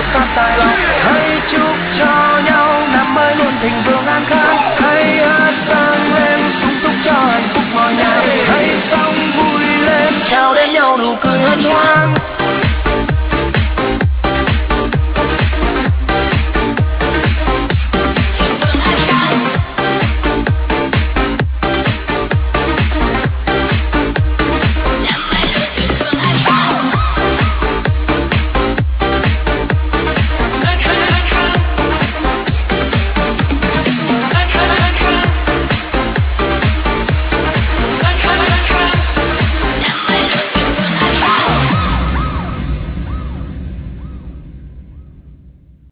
được phát tài lộc. Hãy chúc cho nhau năm mới luôn thịnh vượng an khang. Hãy hát vang lên sung túc cho hạnh phúc mọi nhà. Hãy sống vui lên chào đón nhau nụ cười hân hoan.